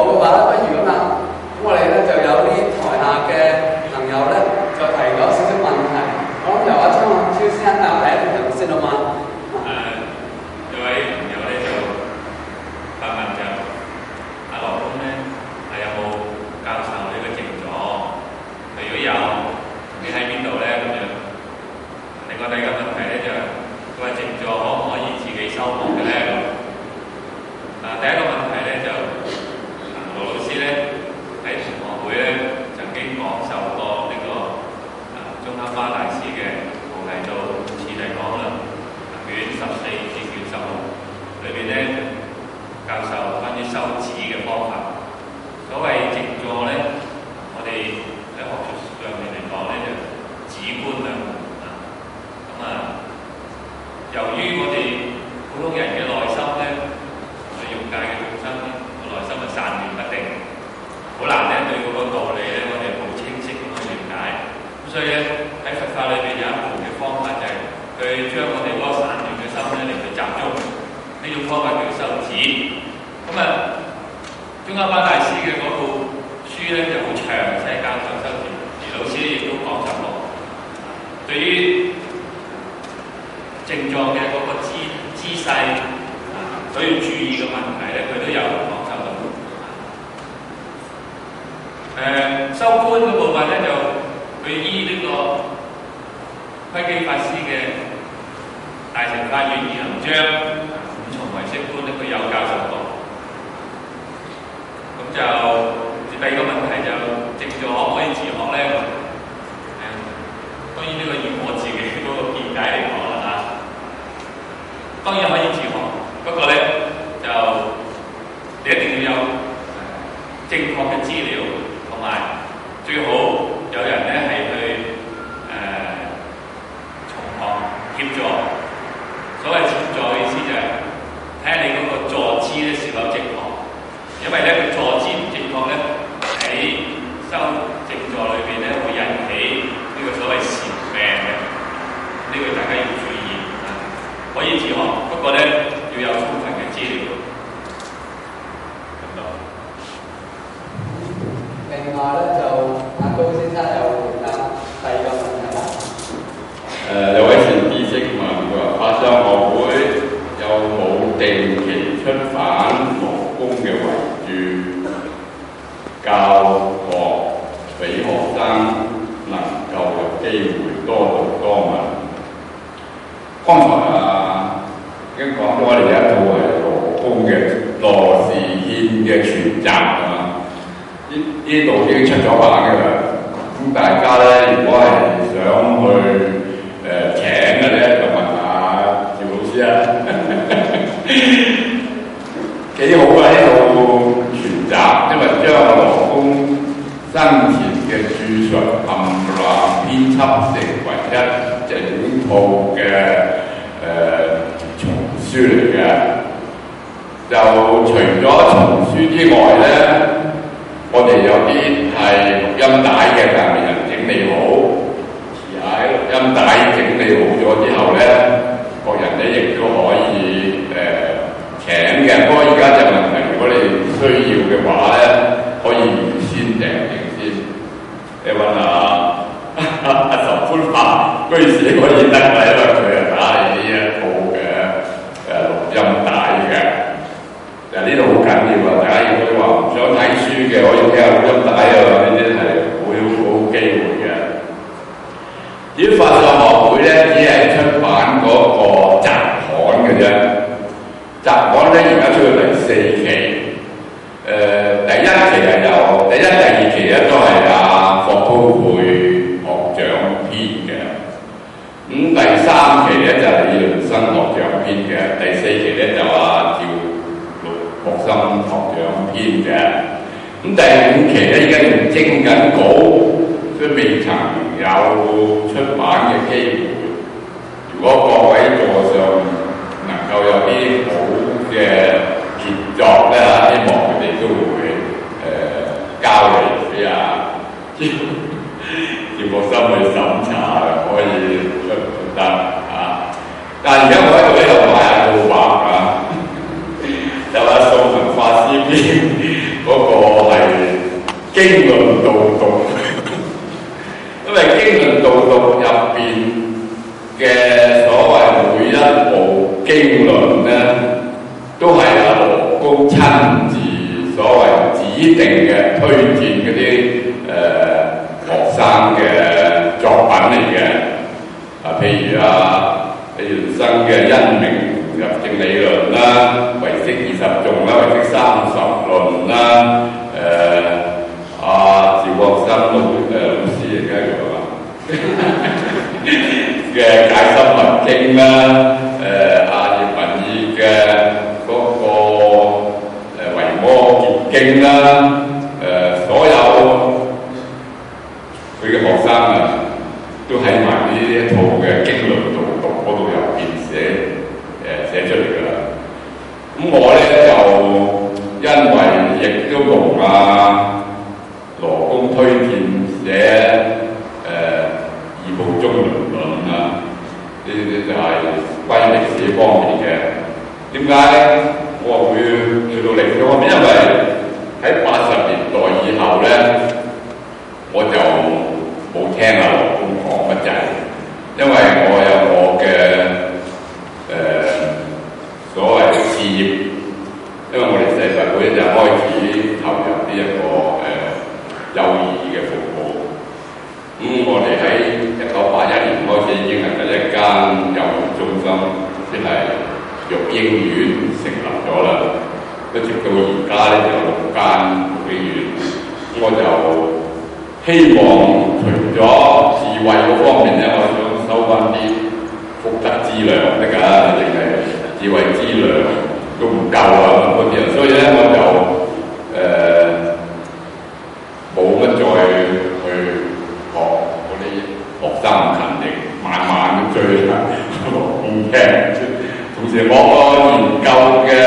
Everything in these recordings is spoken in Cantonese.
嘅話咧，不如咁啦，咁我哋咧就有啲台下嘅朋友咧就提咗少少問題，我諗由阿張超先生答第一條題目先好嘛？ 有位朋友咧就發問就阿羅公咧係有冇教授呢個靜坐？如果有，你喺邊度咧咁樣？另外第二個問題咧就佢話靜坐可唔可以自己修學嘅咧咁？第一個問題咧就羅老師咧喺同學會咧曾經講授過呢個宗喀巴大師嘅《菩提道次第講》啦，卷14至卷16裏邊咧教授關於修止嘅方法。所謂靜坐咧，我哋喺學術上面嚟講咧就止觀兩門咁由於我哋普通人嘅內心咧，欲界嘅眾生咧，個內心係散亂不定，好難咧對嗰個道理咧，我哋好清晰咁去了解。咁所以咧喺佛法裏邊有一門嘅方法就係佢將我哋嗰個散亂嘅心咧嚟去集中，呢種方法叫修止。咁宗喀巴大師嘅嗰部書咧就好詳細教授修止，而老師亦都講述過。對於靜坐嘅嗰個姿勢。所以注意嘅問題咧，佢都有講授到。修觀嘅部分咧，就佢依呢個窺基法師嘅《大乘法院義行章》五重唯識觀咧，佢有教授過。咁就第二個問題就靜坐可唔可以自學咧？當然呢個以我自己嗰個見解嚟講啦嚇，當然可以自學。不過咧，就你一定要有正確嘅資料，同埋最好有人咧係去從旁協助。所謂協助嘅意思就係睇下你嗰個坐姿咧是否正確，因為咧佢坐姿唔正確咧喺修靜坐裏邊咧會引起呢個所謂禪病嘅，呢個大家要注意。可以自學，不過咧。要有充分嘅資料。 另外咧就阿高先生又回答第二個問題啦。 有位善知識問佢話：法相學會有冇定期出版羅公嘅遺著，教學俾學生能夠有機會多讀多聞？剛才已經講咗，我哋有一套係羅公嘅羅氏憲嘅全集啊，呢度已經出咗版嘅啦。咁大家咧，如果係想去請嘅咧，就問下趙老師啊，幾好啊！呢套全集，因為將羅公生前嘅著述冚唪唥編輯成為一整套嘅叢書嚟嘅，就除咗叢書之外咧，我哋有啲係錄音帶嘅，但係未人整理好，而喺錄音帶整理好咗之後咧，各人咧亦都可以請嘅。不過而家就問題，如果你需要嘅話咧，可以預先訂定先。你問下阿仇寬發居士可以得㗎，因為佢係打你呢一套嘅錄音帶嘅。呢度好緊要啊！大家如果話唔想睇書嘅，可以聽下錄音帶啊，呢啲係好機會嘅。至於法相學會咧，只係出版嗰個雜刊嘅啫。雜刊咧而家出到第4期，第1期係有，第1、第2期咧都係阿霍高會學長編嘅。咁第3期咧就係李潤生學長編嘅，第4期咧就阿趙學生學長編嘅。咁第5期咧而家仲徵緊稿，都未曾有出版嘅機會。如果各位座上能夠有啲好嘅傑作咧，希望佢哋都會交嚟俾阿趙學生去審查，可以出得啊！但係而家我喺度咧又買下套畫啊，有阿素文法師編嗰個經論導讀，因為經論導讀入邊嘅所謂每一部經論咧，都係阿羅公親自所謂指定嘅推薦嗰啲學生嘅作品嚟嘅。譬如李元生嘅因明入正理論啦，唯識20頌啦，唯識30論啦，趙國生老師而家叫嘛嘅解心密經啦，葉文義嘅嗰個維摩詰經啦，所有佢嘅學生啊，都喺埋呢一套嘅經論導讀嗰度入邊寫出嚟㗎啦。咁我咧就因為亦都同羅公推薦寫二部中論啊，呢啲就係關於歷史方面嘅。點解我會去到歷史方面？因為喺80年代以後咧，我就冇聽羅公講乜滯，因為我有我嘅所謂事業，因為我哋世佛會就開始投入呢一個幼兒嘅服務。我哋喺1981年開始已經係第一間幼兒中心，即係育嬰院成立咗啦。直到而家咧就有6間育嬰院。我就希望除咗智慧嗰方面咧，我想收翻啲福德資糧得㗎，定係智慧資糧都唔夠啊嗰啲啊，所以咧我就冇乜再去學嗰啲學生咁勤力，慢慢咁追羅公聽。同時我研究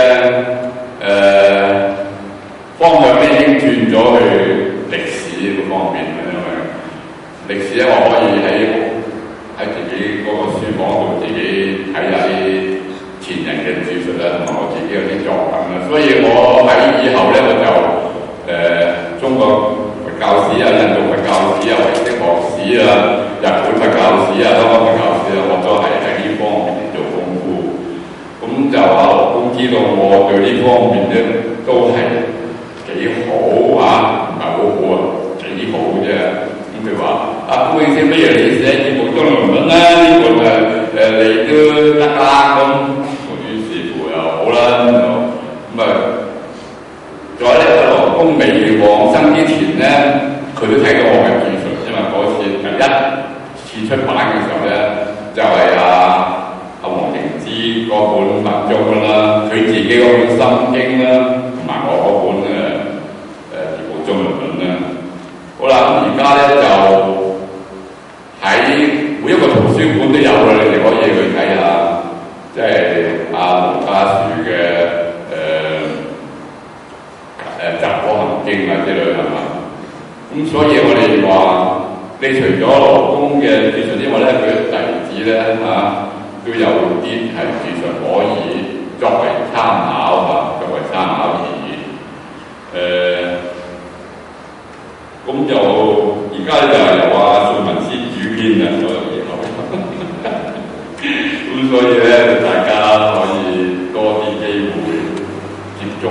嘅方向咧已經轉咗去歷史呢個方面啦，因為歷史咧我可以喺自己嗰個書房度自己睇下啲前人嘅著述啦，同埋我自己有啲作品啦，所以我喺以後咧我就中國佛教史啊、印度佛教史啊、唯識學史啊、日本佛教史啊、香港佛教史啊，我都係喺呢方面做功夫。咁就羅公知道我對呢方面咧都係幾好啊，唔係好好啊，幾好啫。咁佢話：高永先，不如你寫2部中論文啦，呢本你都得啦。咁於是乎又好啦。咁再咧，羅公未往生之前咧，佢都睇到我嘅著述，因為嗰次第一次出版嘅時候咧，就係黃庭之嗰本文章啦，佢自己嗰本心經啦，同埋我嗰本2部中論啦。好啦，咁而家咧就喺每一個圖書館都有啦，你哋可以去睇下，即係盧家樹嘅雜果行經啊之類係嘛。咁所以我哋話，你除咗羅公嘅著述之外咧，佢嘅弟子咧都有啲係著述可以作為參考作為參考意義。咁就而家就係由宋文思主編啊，所有嘢咁所以咧，大家可以多啲機會接觸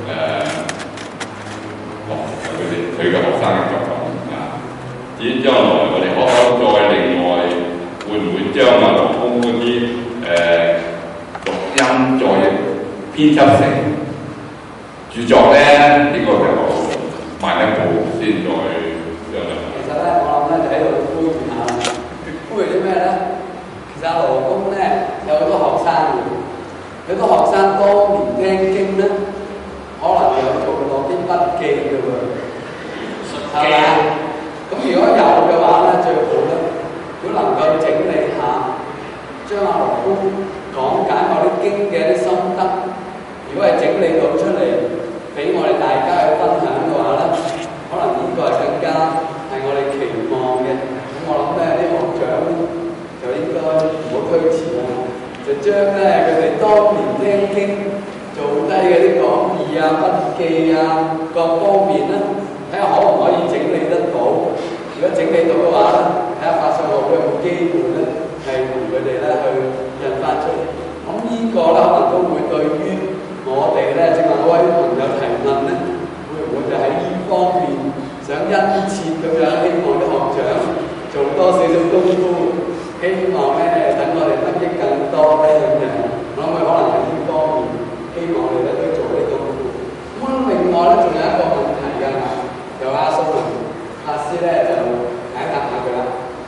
佢嘅學生嘅作品啊。至於將來我哋可否再另外會唔會將羅公嗰啲錄音再編輯成著作咧？呢個就慢一步先再將來。 其實咧，我諗咧就喺度呼籲下，呼籲啲咩咧？其實羅公咧有好多學生嘅，有好多學生當年聽經咧，可能有做落啲筆記嘅喎，係咪啊？咁如果有嘅話咧，最好咧，如果能夠整理下，將羅公講解某啲經嘅啲心得，如果係整理到出嚟，俾我哋大家去分享嘅話咧，可能呢個係更加係我哋期望嘅。咁我諗咧，啲學長就應該唔好推遲啦，就將咧佢哋當年聽經做低嗰啲講義啊、筆記啊各方面咧， 睇下可唔可以整理得到。如果整理到嘅話咧，睇下法相學會有冇機會咧，係同佢哋咧去印翻出嚟。咁呢個咧可能都會對於我哋咧，正話嗰位朋友提問咧，會唔會就喺呢方面想殷切咁樣希望啲學長做多少少功夫，希望咧等我哋得益更多咧咁樣。我諗佢可能喺呢方面，希望我哋咧都做呢個功夫。咁另外咧，仲有一個問題㗎，由阿蘇文法師咧就解答下佢啦。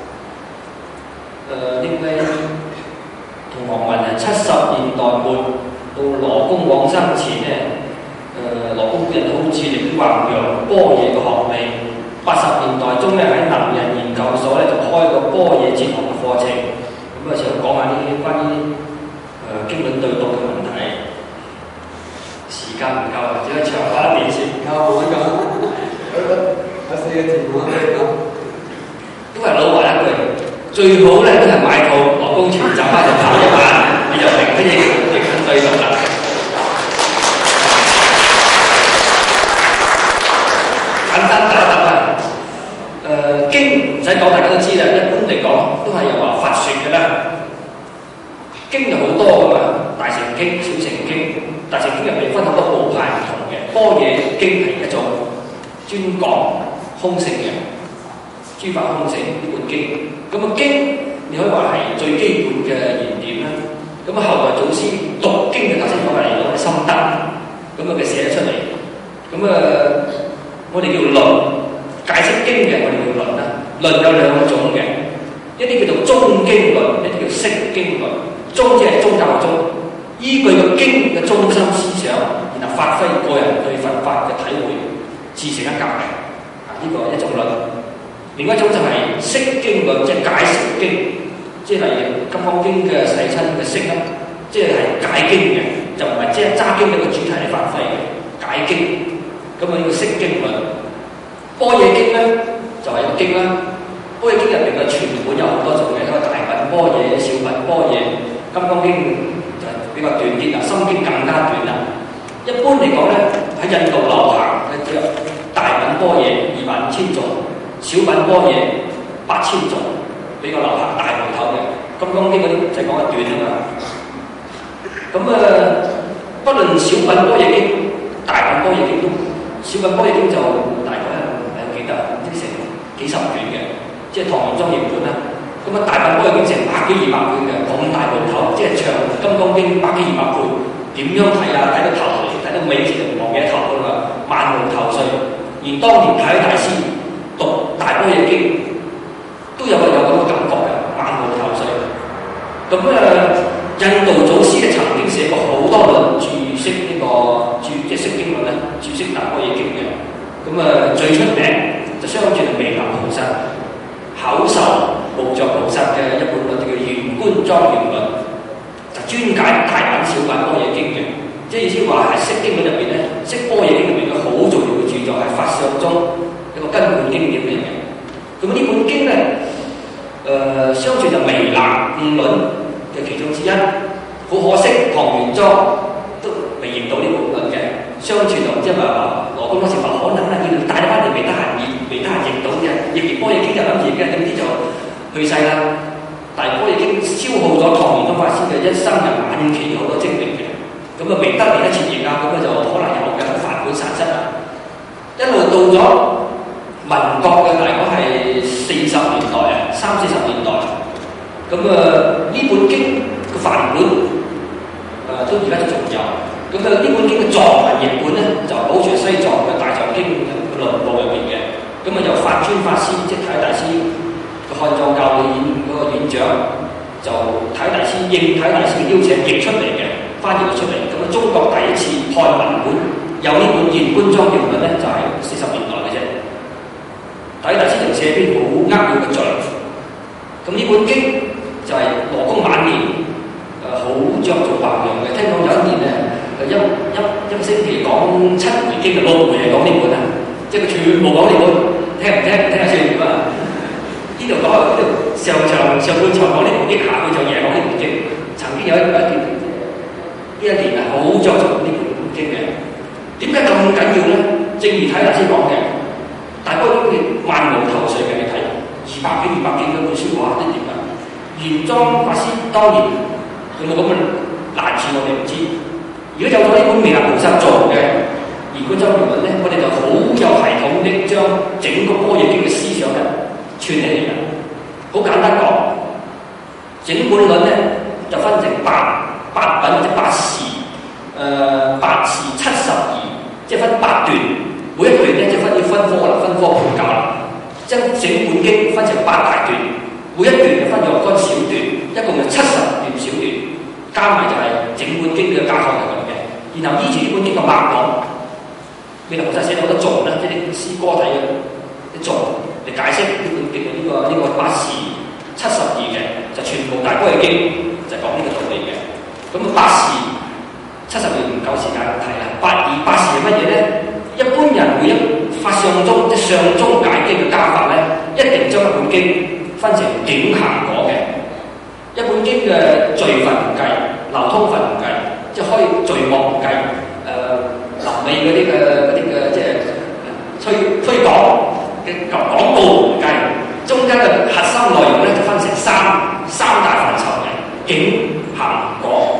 呢位同學問係70年代末到羅公往生前咧，羅公本人好致力於弘揚般若嘅學理。80年代中咧喺能仁研究所咧就開個般若哲學嘅課程，咁啊想講下啲關於經論對讀嘅問題。時間唔夠啊，只可以長話一點先。 夠唔夠？有4個字我俾你講。 都係老話一句，最好咧都係買套羅公全集翻就跑一晚，你就明乜嘢叫對讀啦。簡單答答啊！經唔使講，大家都知啦。一般嚟講都係由話佛説嘅啦。經就好多噶嘛，大乘經、小乘經。大乘經入面分好多部派唔同嘅。般若經係一種專講空性嘅諸法空性呢本經。咁啊經你可以話係最基本嘅原點啦。咁啊後來祖師讀經嘅頭先講係嚟講心得，咁啊佢寫咗出嚟。咁我哋叫論。解釋經嘅我哋叫論啦，論有兩種嘅，一啲叫做中經論，一啲叫釋經論。中即係宗教宗，依據個經嘅中心思想，然後發揮個人對佛法嘅體會，自成一格嘅。呢個一種論。另外一種就係釋經論，即係解釋經，即係例如《金剛經》嘅世親嘅釋啦，即係解經嘅，就唔係即係揸經一個主題嚟發揮嘅解經。咁啊呢個釋經論。般若經咧就係、是、個經啦，般若經入邊嘅全本有好多種嘅，一個大品般若、小品般若，金剛經就比較短啲啦，心經更加短啦。一般嚟講咧，喺印度流行嘅叫大品般若25000種，小品般若8000種，比較流行大部頭嘅。金剛經嗰啲就係講得短啊嘛。咁不論小品般若經、大品般若經都，小品般若經就大概即成幾十卷嘅，即係唐玄奘譯本啦。咁啊，大品般若經成100幾200卷嘅，咁大部頭，即係長《金剛經》100幾200倍，點樣睇啊？睇到頭，睇到尾字就唔忘記頭噶嘛，萬無頭緒。而當年太虛大師讀大般若經，都有咁嘅感覺嘅，萬無頭緒。咁印度祖師咧曾經寫過好多論注釋呢個即係釋經論咧，注釋大般若經嘅。咁最出名就相傳係彌勒菩薩口授無著菩薩嘅一本論，叫《玄觀莊嚴論》，就專解大品小品般若經嘅。即係意思話係釋經論入邊咧，釋般若經入邊嘅好重要嘅著作，係法相中一個根本經典嚟嘅。咁呢本經咧，相傳就彌勒5論嘅其中之一。好可惜，唐玄奘都未譯到呢本論嘅。相傳就即係話羅公嗰時話可能啦，要帶翻嚟未得閒譯到嘅，譯完般若經就諗住嘅，點知就去世啦。但係般若經消耗咗唐玄奘法師嘅一生人晚期好多精力嘅，咁啊未得嚟得切譯啊，咁啊就可能有嘅梵本散失啦。一路到咗民國嘅大概係40年代啊，30-40年代，咁呢本經嘅梵本都而家仲有。咁呢本經嘅藏文譯本咧，就保存喺西藏嘅大藏經嘅論部入邊嘅。咁由法尊法師，即係太大師個漢藏教會嗰個院長，就太大師應太大師嘅邀請譯出嚟嘅，翻譯咗出嚟。咁中國第一次漢文本有呢本《玄觀莊嚴論》咧，就係40年代嘅啫。太大師就寫篇好扼要嘅序。咁呢本經就係羅公晚年好着重弘揚嘅。聽講有一年咧。一個星期講7回經，6回係講呢本啊，即係佢全部講呢本，聽唔聽下算點啊？呢度講呢度上半場講呢本經，下半場夜講呢本經。曾經有一段呢一年係好着重呢本經嘅。點解咁緊要咧？正如睇大師講嘅， 無頭緒嘅，你睇200幾嗰本書，哇！啲點啊？玄奘法師當年有冇咁嘅難處，我哋唔知。如果有咗呢本彌勒菩薩做嘅《現觀莊嚴論》咧，我哋就好有系統的將整個般若經嘅思想咧串起嚟嘅。好簡單講，整本論咧就分成八品或者八時，8時72，即係分8段，每一段咧就要分科啦，分科判教啦。將整本經分成8大段，每一段就分若干小段，一共就70段小段，加埋就係整本經嘅架構係咁嘅。然後依住呢本經嘅脈絡，彌勒菩薩寫好多頌啦，即係啲詩歌體嘅啲頌嚟解釋呢本經嘅呢個8時72嘅，就全部大般若經就講呢個道理嘅。咁8時72唔夠時間睇啦。8時係乜嘢咧？一般人每一法相宗即係上宗解經嘅家法咧，一定將一本經分成境行果嘅。一本經嘅序分唔計，流通分唔計，即係可以序幕唔計，臨尾嗰啲嘅即係推廣嘅廣告唔計，中間嘅核心內容咧就分成三大範疇嘅境行果。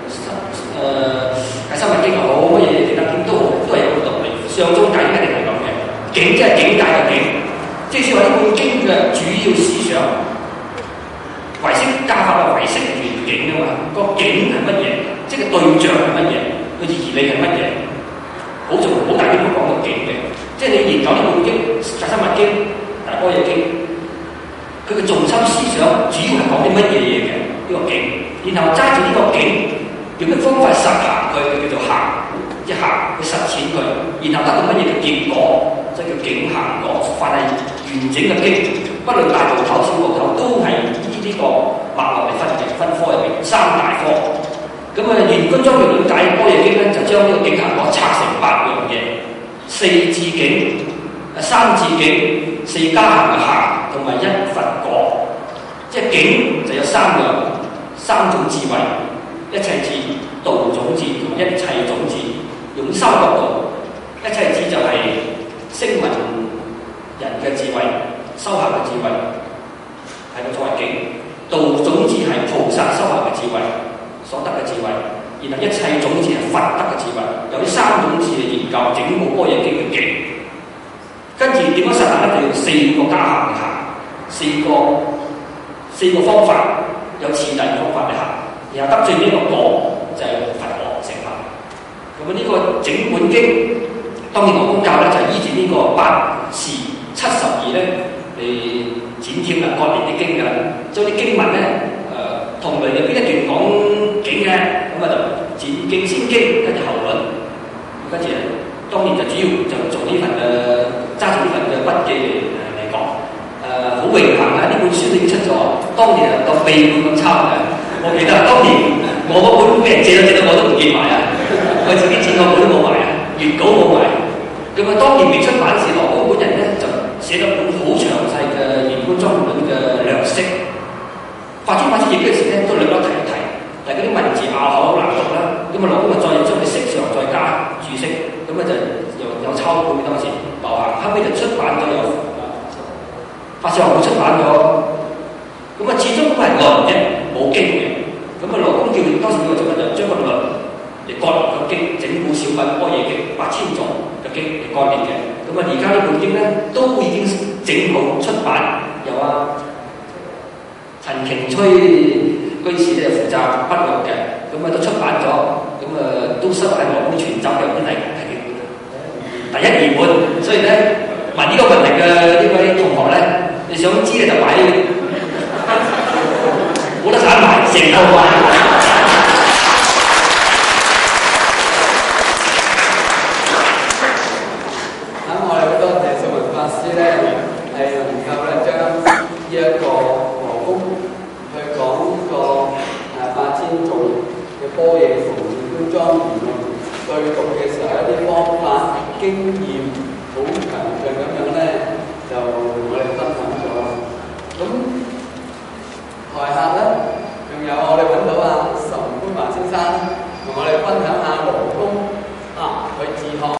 解深密經又好，乜嘢其他經都好，都係有個道理。上宗解經一定係咁嘅，境即係境界嘅境，即係話呢本經嘅主要思想，唯識家法嘅唯識原境啊嘛，個境係乜嘢？即係對象係乜嘢？個義理係乜嘢？好大篇幅講個境嘅，即係你研究呢本經解深密經、大般若經，佢嘅重心思想主要係講啲乜嘢嘢嘅呢個境，然後揸住呢個境。用咩方法實行佢叫做行，即係行去實踐佢，然後得到乜嘢嘅結果，即係叫境行果。凡係完整嘅經，不論大部頭、小部頭，都係依呢個脈絡嚟分科入邊3大科。咁啊，《現觀莊嚴論》解般若經咧，就將呢個境行果拆成8樣嘢：4智境、3智境、4加行嘅行，同埋1佛果。即係境就有3種智慧。一切智、道種智同一切種智，用3角度。一切智就係聲聞人嘅智慧、修行嘅智慧，係個所謂境。道種智係菩薩修行嘅智慧所得嘅智慧，然後一切種智係佛得嘅智慧。由呢3種智嚟研究整部般若經嘅境。跟住點樣實行咧？就用4個加行嘅行，4個方法，有次第嘅方法嚟行。然後得最尾一個果就係佛果成佛。咁呢個整本經，當然我公教咧就係依住呢個8時72咧嚟剪貼啦，割裂啲經㗎，將啲經文咧同類嘅邊一段講經嘅，咁啊就前經先經，跟住後論，跟住當然就主要就做呢份嘅揸住呢份嘅筆記嚟講。好榮幸啊！呢本書已經出咗，當年係當秘本咁抄嘅。我記得當年我嗰本俾人借咗我都唔見埋啊！我自己剪嗰本都冇埋啊，原稿冇埋。咁啊，當年未出版時，羅公本人咧就寫咗本好詳細嘅《現觀莊嚴論》嘅略釋。發出譯嗰時咧都略略提一提，但係嗰啲文字拗口難讀啦。咁啊，羅公就再將佢釋上再加注釋，咁啊就有抄本當時流行。後尾就出版咗有法師學會出版咗。咁啊，始終都係論啫，冇經嘅。咁啊，羅公叫當時呢個做乜就將個論嚟割裂個經，整部小品般若經8000種嘅經嚟割裂嘅。咁啊，而家呢本經咧都已經整好出版，有陳瓊吹居士咧負責筆錄嘅，咁啊都出版咗，咁啊都收喺羅公全集嘅本嚟第1、2本。所以咧問呢個問題嘅呢位同學咧，你想知咧就買冇得散賣，成套賣。 咁我哋好多謝素雲法師咧，係能夠咧將呢一個羅公去講呢個8000種嘅般若同現觀莊嚴論對讀嘅時候一啲方法經驗好詳盡咁樣咧，就我哋分享咗。咁台下咧，仲有我哋揾到岑觀華先生同我哋分享下羅公佢自學。